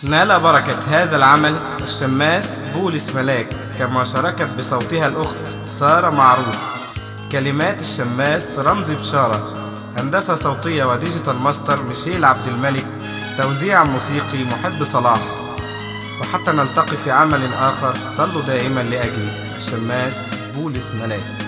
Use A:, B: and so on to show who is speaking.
A: نال بركة هذا العمل الشماس بولس ملاك، كما شاركت بصوتها الأخت سارة معروف. كلمات الشماس رمزي بشارة، هندسة صوتية وديجيتال ماستر ميشيل عبد الملك، توزيع موسيقي محب صلاح. وحتى نلتقي في عمل آخر، صلوا دائما لأجلي. الشماس بولس ملاك.